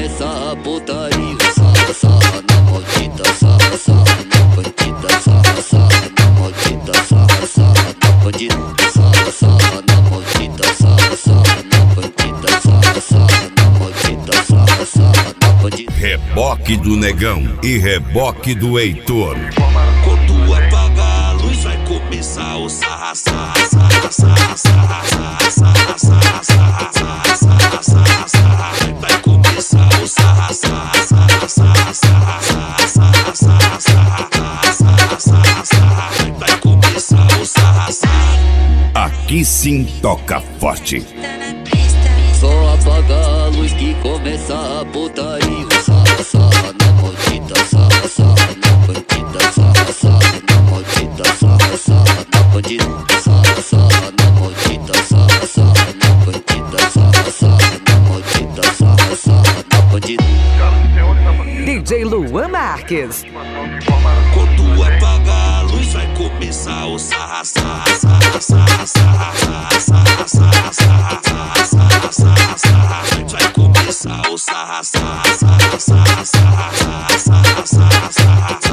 começar a putaria. Sarra, sarra na maldita, sarra, sarra na bandida, sarra, sarra na maldita, sarra, sarra na bandida, sarra, sarra na maldita, sarra, sarra na bandida, sarra, sarra na maldita, sarra, sarra na bandida. Reboque do Negão e reboque do Heitor. Quando apagar a luz vai começar o sarra, sarra, sarra, sarra, sarra, sarra, sarra, sarra, sarra, sarra, sarra, sarra. Vai começar o sarra, sarra, sarra, sarra, sarra, sarra, sarra, sarra, sarra, sarra, sarra. Vai começar o sarra, sarra. Aqui sim toca forte. Só apagar a luz que começa a putaria. Sarra, sarra na maldita, sarra, sarra na bandida, sarra, sarra na maldita, sarra, sarra na bandida, sarra, sarra na maldita, sarra, sarra na bandida, sarra, sarra na maldita, sarra, sarra na bandida. DJ Luan Marques. Quando apagar a luz vai começar o sarra, sarra, sarra, sarra, sarra, sarra, sarra, sarra, sarra, sarra, sarra, sarra. Vai começar o sarra, sarra, sarra, sarra, sarra, sarra, sarra, sarra, sarra.